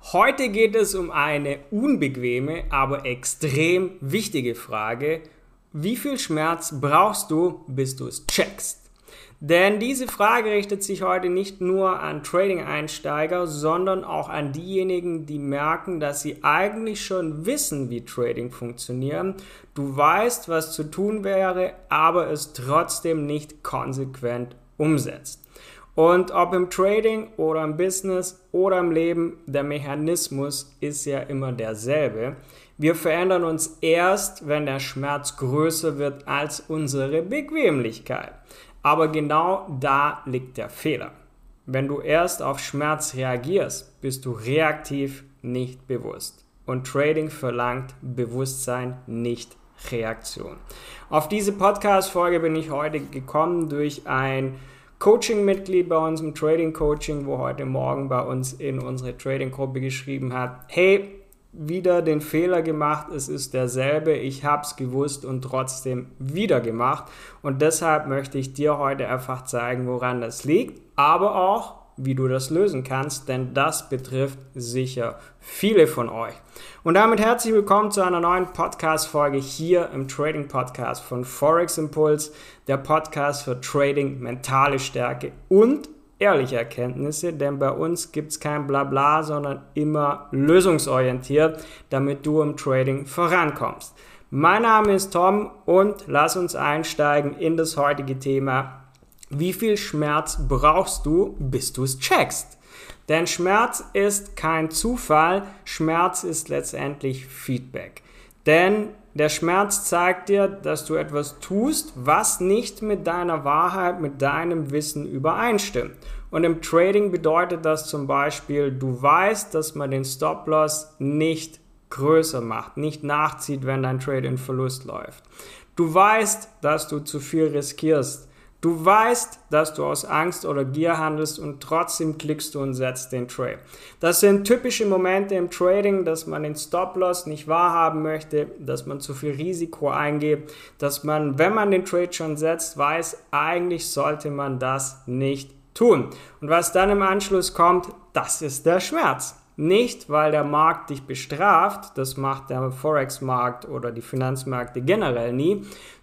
Heute geht es um eine unbequeme, aber extrem wichtige Frage. Wie viel Schmerz brauchst du, bis du es checkst? Denn diese Frage richtet sich heute nicht nur an Trading-Einsteiger, sondern auch an diejenigen, die merken, dass sie eigentlich schon wissen, wie Trading funktioniert. Du weißt, was zu tun wäre, aber es trotzdem nicht konsequent umsetzt. Und ob im Trading oder im Business oder im Leben, der Mechanismus ist ja immer derselbe. Wir verändern uns erst, wenn der Schmerz größer wird als unsere Bequemlichkeit. Aber genau da liegt der Fehler. Wenn du erst auf Schmerz reagierst, bist du reaktiv, nicht bewusst. Und Trading verlangt Bewusstsein, nicht Reaktion. Auf diese Podcast-Folge bin ich heute gekommen durch ein Coaching-Mitglied bei uns im Trading-Coaching, wo heute Morgen bei uns in unsere Trading-Gruppe geschrieben hat, hey, wieder den Fehler gemacht, es ist derselbe, ich habe es gewusst und trotzdem wieder gemacht. Und deshalb möchte ich dir heute einfach zeigen, woran das liegt, aber auch, wie du das lösen kannst, denn das betrifft sicher viele von euch. Und damit herzlich willkommen zu einer neuen Podcast-Folge hier im Trading-Podcast von Forex Impulse, der Podcast für Trading, mentale Stärke und ehrliche Erkenntnisse, denn bei uns gibt es kein Blabla, sondern immer lösungsorientiert, damit du im Trading vorankommst. Mein Name ist Tom und lass uns einsteigen in das heutige Thema. Wie viel Schmerz brauchst du, bis du es checkst? Denn Schmerz ist kein Zufall, Schmerz ist letztendlich Feedback. Denn der Schmerz zeigt dir, dass du etwas tust, was nicht mit deiner Wahrheit, mit deinem Wissen übereinstimmt. Und im Trading bedeutet das zum Beispiel, du weißt, dass man den Stop-Loss nicht größer macht, nicht nachzieht, wenn dein Trade in Verlust läuft. Du weißt, dass du zu viel riskierst. Du weißt, dass du aus Angst oder Gier handelst und trotzdem klickst du und setzt den Trade. Das sind typische Momente im Trading, dass man den Stop-Loss nicht wahrhaben möchte, dass man zu viel Risiko eingeht, dass man, wenn man den Trade schon setzt, weiß, eigentlich sollte man das nicht tun. Und was dann im Anschluss kommt, das ist der Schmerz. Nicht, weil der Markt dich bestraft, das macht der Forex-Markt oder die Finanzmärkte generell nie,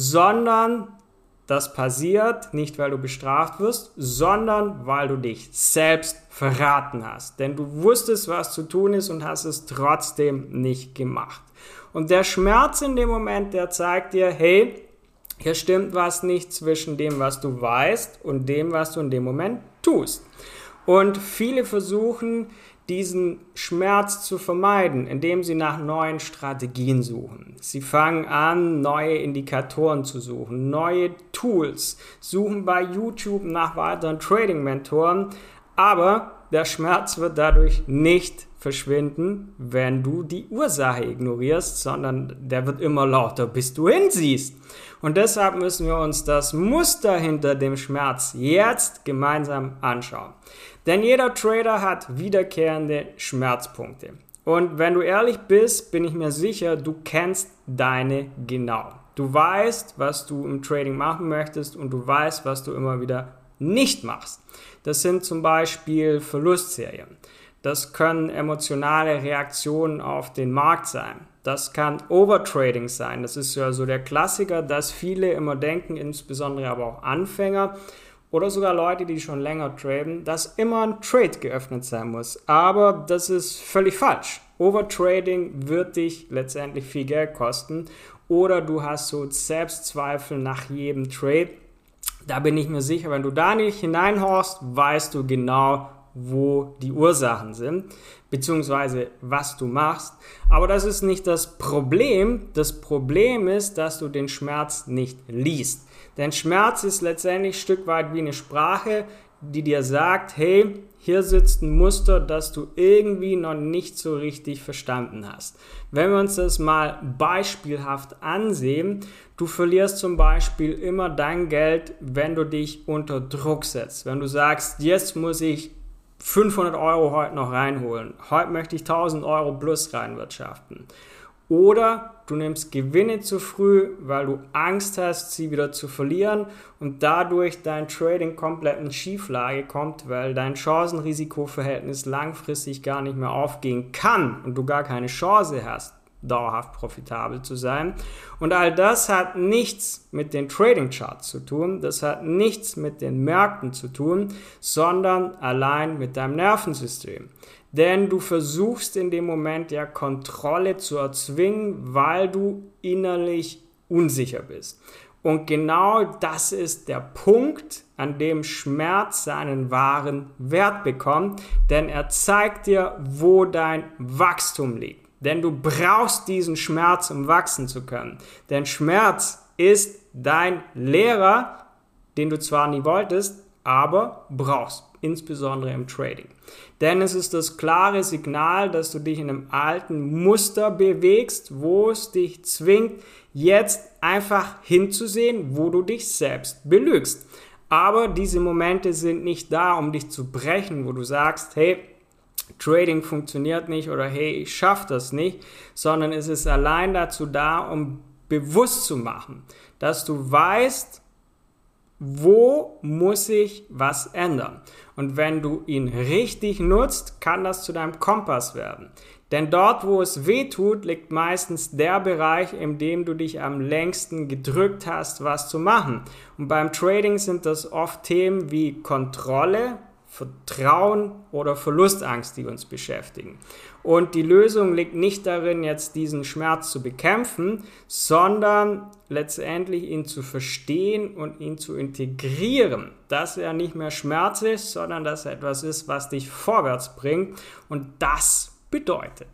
sondern das passiert nicht, weil du bestraft wirst, sondern weil du dich selbst verraten hast. Denn du wusstest, was zu tun ist und hast es trotzdem nicht gemacht. Und der Schmerz in dem Moment, der zeigt dir, hey, hier stimmt was nicht zwischen dem, was du weißt und dem, was du in dem Moment tust. Und viele versuchen, diesen Schmerz zu vermeiden, indem sie nach neuen Strategien suchen. Sie fangen an, neue Indikatoren zu suchen, neue Tools, suchen bei YouTube nach weiteren Trading-Mentoren, aber der Schmerz wird dadurch nicht verschwinden, wenn du die Ursache ignorierst, sondern der wird immer lauter, bis du hinsiehst. Und deshalb müssen wir uns das Muster hinter dem Schmerz jetzt gemeinsam anschauen. Denn jeder Trader hat wiederkehrende Schmerzpunkte. Und wenn du ehrlich bist, bin ich mir sicher, du kennst deine genau. Du weißt, was du im Trading machen möchtest und du weißt, was du immer wieder nicht machst. Das sind zum Beispiel Verlustserien. Das können emotionale Reaktionen auf den Markt sein. Das kann Overtrading sein. Das ist ja so der Klassiker, dass viele immer denken, insbesondere aber auch Anfänger oder sogar Leute, die schon länger traden, dass immer ein Trade geöffnet sein muss. Aber das ist völlig falsch. Overtrading wird dich letztendlich viel Geld kosten oder du hast so Selbstzweifel nach jedem Trade. Da bin ich mir sicher, wenn du da nicht hineinhorchst, weißt du genau, wo die Ursachen sind, beziehungsweise was du machst. Aber das ist nicht das Problem. Das Problem ist, dass du den Schmerz nicht liest. Denn Schmerz ist letztendlich ein Stück weit wie eine Sprache, die dir sagt, hey, hier sitzt ein Muster, das du irgendwie noch nicht so richtig verstanden hast. Wenn wir uns das mal beispielhaft ansehen, du verlierst zum Beispiel immer dein Geld, wenn du dich unter Druck setzt. Wenn du sagst, jetzt muss ich 500 € heute noch reinholen, heute möchte ich 1000 € plus reinwirtschaften. Oder du nimmst Gewinne zu früh, weil du Angst hast, sie wieder zu verlieren und dadurch dein Trading komplett in Schieflage kommt, weil dein Chancen-Risiko-Verhältnis langfristig gar nicht mehr aufgehen kann und du gar keine Chance hast, dauerhaft profitabel zu sein. Und all das hat nichts mit den Trading Charts zu tun, das hat nichts mit den Märkten zu tun, sondern allein mit deinem Nervensystem. Denn du versuchst in dem Moment ja Kontrolle zu erzwingen, weil du innerlich unsicher bist. Und genau das ist der Punkt, an dem Schmerz seinen wahren Wert bekommt, denn er zeigt dir, wo dein Wachstum liegt. Denn du brauchst diesen Schmerz, um wachsen zu können. Denn Schmerz ist dein Lehrer, den du zwar nie wolltest, aber brauchst, insbesondere im Trading. Denn es ist das klare Signal, dass du dich in einem alten Muster bewegst, wo es dich zwingt, jetzt einfach hinzusehen, wo du dich selbst belügst. Aber diese Momente sind nicht da, um dich zu brechen, wo du sagst, hey, Trading funktioniert nicht oder hey, ich schaffe das nicht, sondern es ist allein dazu da, um bewusst zu machen, dass du weißt, wo muss ich was ändern? Und wenn du ihn richtig nutzt, kann das zu deinem Kompass werden. Denn dort, wo es weh tut, liegt meistens der Bereich, in dem du dich am längsten gedrückt hast, was zu machen. Und beim Trading sind das oft Themen wie Kontrolle, Vertrauen oder Verlustangst, die uns beschäftigen. Und die Lösung liegt nicht darin, jetzt diesen Schmerz zu bekämpfen, sondern letztendlich ihn zu verstehen und ihn zu integrieren, dass er nicht mehr Schmerz ist, sondern dass er etwas ist, was dich vorwärts bringt. Und das bedeutet,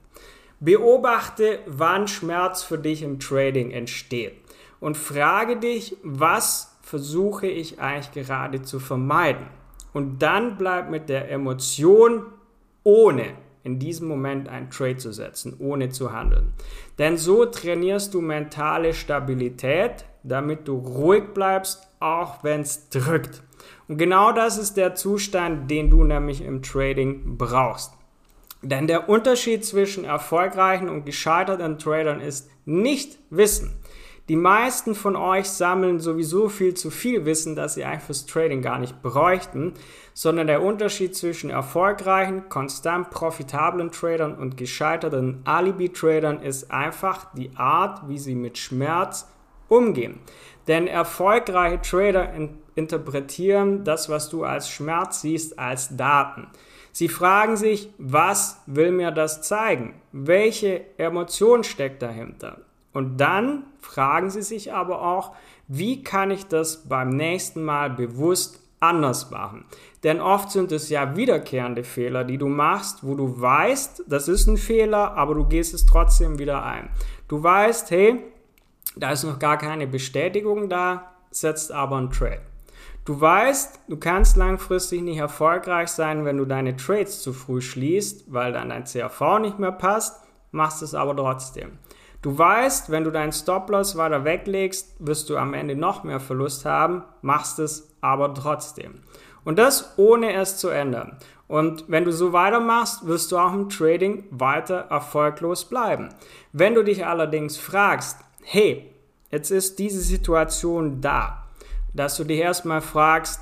beobachte, wann Schmerz für dich im Trading entsteht und frage dich, was versuche ich eigentlich gerade zu vermeiden? Und dann bleib mit der Emotion, ohne in diesem Moment einen Trade zu setzen, ohne zu handeln. Denn so trainierst du mentale Stabilität, damit du ruhig bleibst, auch wenn es drückt. Und genau das ist der Zustand, den du nämlich im Trading brauchst. Denn der Unterschied zwischen erfolgreichen und gescheiterten Tradern ist nicht Wissen. Die meisten von euch sammeln sowieso viel zu viel Wissen, dass sie eigentlich fürs Trading gar nicht bräuchten, sondern der Unterschied zwischen erfolgreichen, konstant profitablen Tradern und gescheiterten Alibi-Tradern ist einfach die Art, wie sie mit Schmerz umgehen. Denn erfolgreiche Trader interpretieren das, was du als Schmerz siehst, als Daten. Sie fragen sich, was will mir das zeigen? Welche Emotion steckt dahinter? Und dann fragen sie sich aber auch, wie kann ich das beim nächsten Mal bewusst anders machen? Denn oft sind es ja wiederkehrende Fehler, die du machst, wo du weißt, das ist ein Fehler, aber du gehst es trotzdem wieder ein. Du weißt, hey, da ist noch gar keine Bestätigung da, setzt aber einen Trade. Du weißt, du kannst langfristig nicht erfolgreich sein, wenn du deine Trades zu früh schließt, weil dann dein CAV nicht mehr passt, machst es aber trotzdem. Du weißt, wenn du deinen Stop-Loss weiter weglegst, wirst du am Ende noch mehr Verlust haben, machst es aber trotzdem. Und das ohne es zu ändern. Und wenn du so weitermachst, wirst du auch im Trading weiter erfolglos bleiben. Wenn du dich allerdings fragst, hey, jetzt ist diese Situation da, dass du dich erstmal fragst,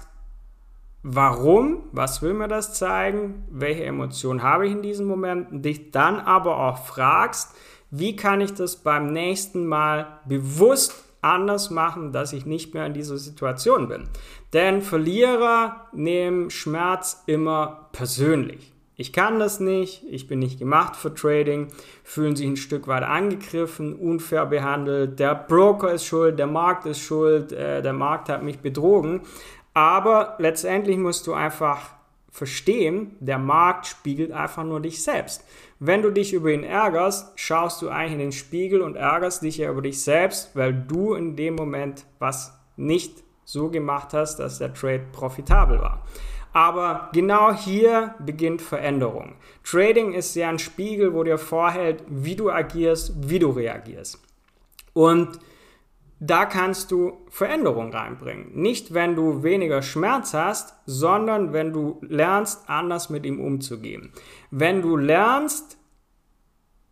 warum, was will mir das zeigen, welche Emotionen habe ich in diesem Moment, und dich dann aber auch fragst, wie kann ich das beim nächsten Mal bewusst anders machen, dass ich nicht mehr in dieser Situation bin. Denn Verlierer nehmen Schmerz immer persönlich. Ich kann das nicht, ich bin nicht gemacht für Trading, fühlen sich ein Stück weit angegriffen, unfair behandelt, der Broker ist schuld, der Markt ist schuld, der Markt hat mich betrogen. Aber letztendlich musst du einfach verstehen, der Markt spiegelt einfach nur dich selbst. Wenn du dich über ihn ärgerst, schaust du eigentlich in den Spiegel und ärgerst dich ja über dich selbst, weil du in dem Moment was nicht so gemacht hast, dass der Trade profitabel war. Aber genau hier beginnt Veränderung. Trading ist ja ein Spiegel, wo dir vorhält, wie du agierst, wie du reagierst. Und da kannst du Veränderung reinbringen. Nicht, wenn du weniger Schmerz hast, sondern wenn du lernst, anders mit ihm umzugehen. Wenn du lernst,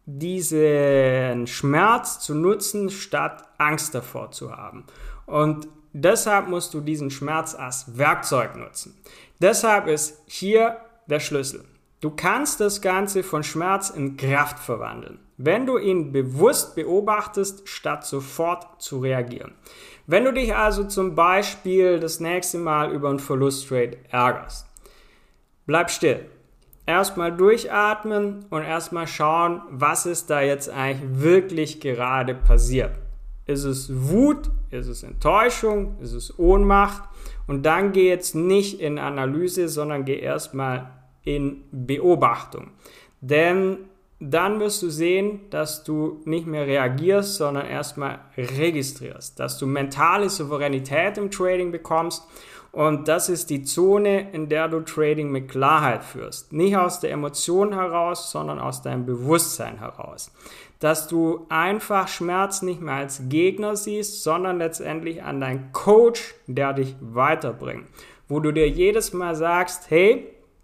diesen Schmerz zu nutzen, statt Angst davor zu haben. Und deshalb musst du diesen Schmerz als Werkzeug nutzen. Deshalb ist hier der Schlüssel. Du kannst das Ganze von Schmerz in Kraft verwandeln, wenn du ihn bewusst beobachtest, statt sofort zu reagieren. Wenn du dich also zum Beispiel das nächste Mal über einen Verlusttrade ärgerst, bleib still. Erstmal durchatmen und erstmal schauen, was ist da jetzt eigentlich wirklich gerade passiert. Ist es Wut? Ist es Enttäuschung? Ist es Ohnmacht? Und dann geh jetzt nicht in Analyse, sondern geh erstmal in Beobachtung. Denn dann wirst du sehen, dass du nicht mehr reagierst, sondern erstmal registrierst, dass du mentale Souveränität im Trading bekommst. Und das ist die Zone, in der du Trading mit Klarheit führst. Nicht aus der Emotion heraus, sondern aus deinem Bewusstsein heraus. Dass du einfach Schmerz nicht mehr als Gegner siehst, sondern letztendlich an deinen Coach, der dich weiterbringt. Wo du dir jedes Mal sagst, hey,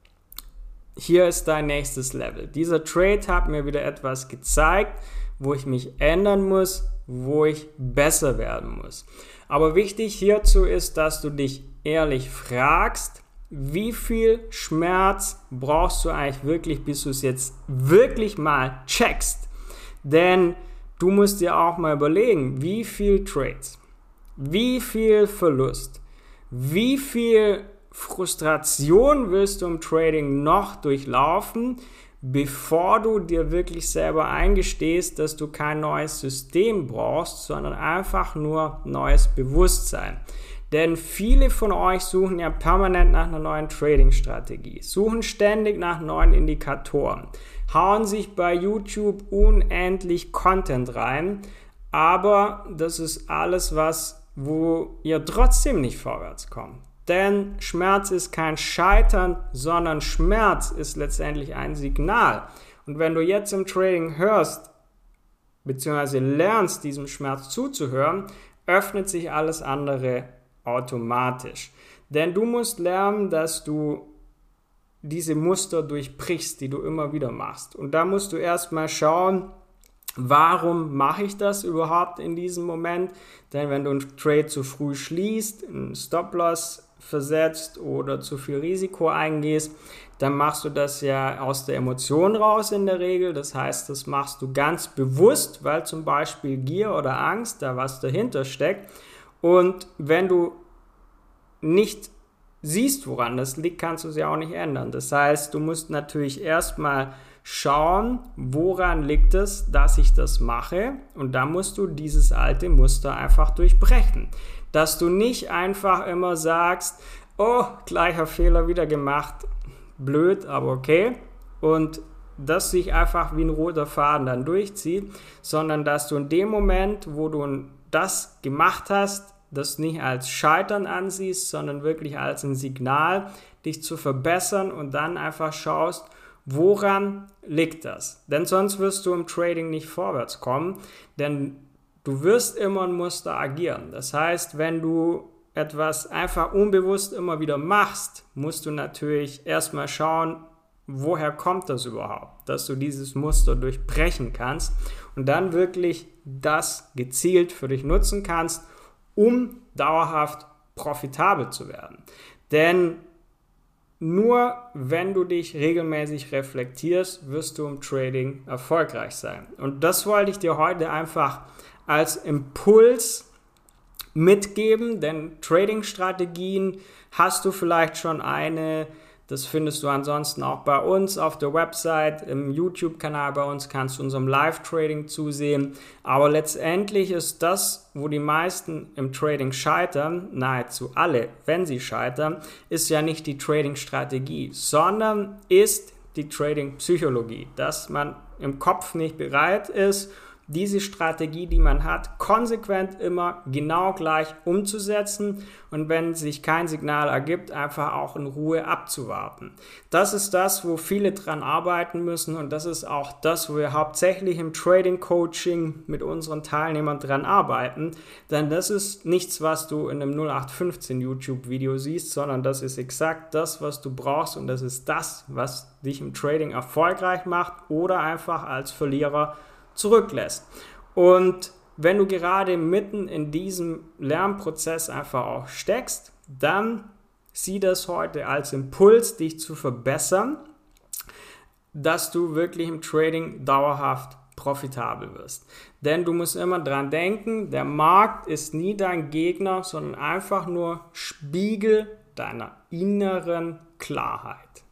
hier ist dein nächstes Level. Dieser Trade hat mir wieder etwas gezeigt, wo ich mich ändern muss, wo ich besser werden muss. Aber wichtig hierzu ist, dass du dich ehrlich fragst, wie viel Schmerz brauchst du eigentlich wirklich, bis du es jetzt wirklich mal checkst. Denn du musst dir auch mal überlegen, wie viel Trades, wie viel Verlust, wie viel Frustration willst du im Trading noch durchlaufen, bevor du dir wirklich selber eingestehst, dass du kein neues System brauchst, sondern einfach nur neues Bewusstsein. Denn viele von euch suchen ja permanent nach einer neuen Trading-Strategie, suchen ständig nach neuen Indikatoren, hauen sich bei YouTube unendlich Content rein, aber das ist alles wo ihr trotzdem nicht vorwärts kommt. Denn Schmerz ist kein Scheitern, sondern Schmerz ist letztendlich ein Signal. Und wenn du jetzt im Trading hörst, beziehungsweise lernst, diesem Schmerz zuzuhören, öffnet sich alles andere automatisch. Denn du musst lernen, dass du diese Muster durchbrichst, die du immer wieder machst. Und da musst du erstmal schauen, warum mache ich das überhaupt in diesem Moment? Denn wenn du einen Trade zu früh schließt, einen Stop-Loss versetzt oder zu viel Risiko eingehst, dann machst du das ja aus der Emotion raus in der Regel. Das heißt, das machst du ganz bewusst, weil zum Beispiel Gier oder Angst da was dahinter steckt. Und wenn du nicht siehst, woran das liegt, kannst du es ja auch nicht ändern. Das heißt, du musst natürlich erstmal schauen, woran liegt es, dass ich das mache, und dann musst du dieses alte Muster einfach durchbrechen. Dass du nicht einfach immer sagst, oh, gleicher Fehler wieder gemacht, blöd, aber okay, und das sich einfach wie ein roter Faden dann durchzieht, sondern dass du in dem Moment, wo du das gemacht hast, das nicht als Scheitern ansiehst, sondern wirklich als ein Signal, dich zu verbessern, und dann einfach schaust, woran liegt das? Denn sonst wirst du im Trading nicht vorwärts kommen, denn du wirst immer ein Muster agieren. Das heißt, wenn du etwas einfach unbewusst immer wieder machst, musst du natürlich erstmal schauen, woher kommt das überhaupt, dass du dieses Muster durchbrechen kannst und dann wirklich das gezielt für dich nutzen kannst, um dauerhaft profitabel zu werden. Denn nur wenn du dich regelmäßig reflektierst, wirst du im Trading erfolgreich sein. Und das wollte ich dir heute einfach als Impuls mitgeben, denn Trading-Strategien hast du vielleicht schon eine. Das findest du ansonsten auch bei uns auf der Website, im YouTube-Kanal bei uns kannst du unserem Live-Trading zusehen. Aber letztendlich ist das, wo die meisten im Trading scheitern, nahezu alle, wenn sie scheitern, ist ja nicht die Trading-Strategie, sondern ist die Trading-Psychologie, dass man im Kopf nicht bereit ist, diese Strategie, die man hat, konsequent immer genau gleich umzusetzen und wenn sich kein Signal ergibt, einfach auch in Ruhe abzuwarten. Das ist das, wo viele dran arbeiten müssen und das ist auch das, wo wir hauptsächlich im Trading Coaching mit unseren Teilnehmern dran arbeiten, denn das ist nichts, was du in einem 0815 YouTube-Video siehst, sondern das ist exakt das, was du brauchst und das ist das, was dich im Trading erfolgreich macht oder einfach als Verlierer zurücklässt. Und wenn du gerade mitten in diesem Lernprozess einfach auch steckst, dann sieh das heute als Impuls, dich zu verbessern, dass du wirklich im Trading dauerhaft profitabel wirst. Denn du musst immer dran denken, der Markt ist nie dein Gegner, sondern einfach nur Spiegel deiner inneren Klarheit.